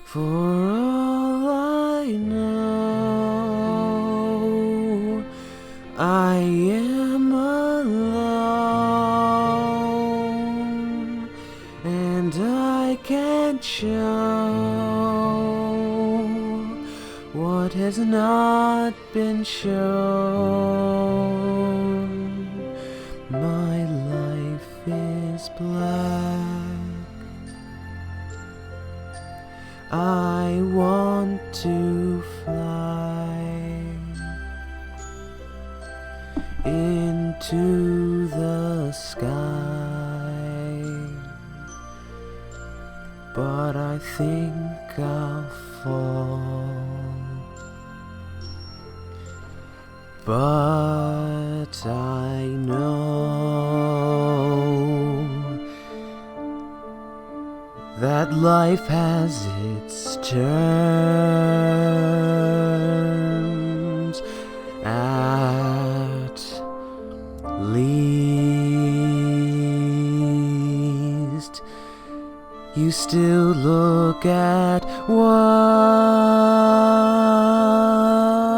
For all I know, I am alone, and I can't show what has not been shown. My life is black. I want to fly into the sky, but I think I'll fall. But I know that life has its turns, at least you still look at what